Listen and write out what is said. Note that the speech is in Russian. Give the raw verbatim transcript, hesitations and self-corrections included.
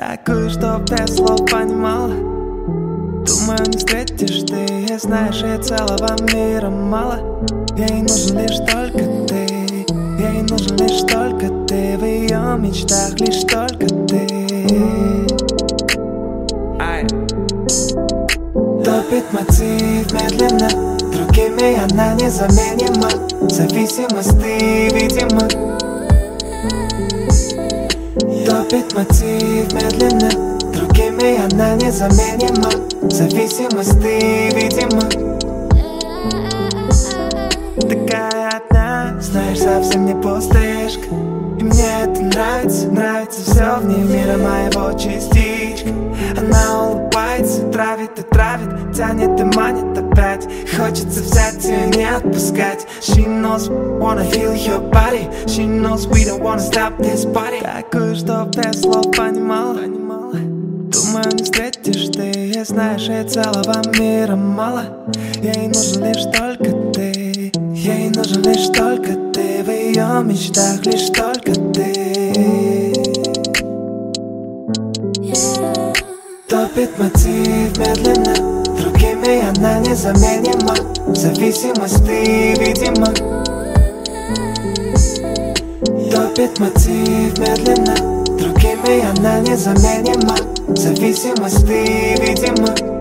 Такую, чтоб ты слов понимала. Думаю, не встретишь ты, и знаешь, ей целого мира мало. Ей нужен лишь только ты, ей нужен лишь только ты, в ее мечтах лишь только ты. Ай. Топит мотив медленно, другими она незаменима. Зависимость ты, видимо. Топит мотив медленно, другими она незаменима. Зависимость ты, видимо. Такая одна, знаешь, совсем не пустышка. И мне это нравится, нравится все в ней, мира моего частичка. Она улыбается, травит и травит, тянет и манит опять. Хочется взять ее и не отпускать. She knows we wanna heal your body. She knows we don't wanna stop this party. Такую, чтоб ты слов понимала. Думаю, не встретишь ты, и знаешь, ей целого мира мало. Ей нужен лишь только ты, ей нужен лишь только ты, в ее мечтах лишь только ты. Топит мотив медленно, другими она незаменима. Зависимость ты, видимо. Топит мотив медленно, другими она незаменима. Зависимость ты, видимо.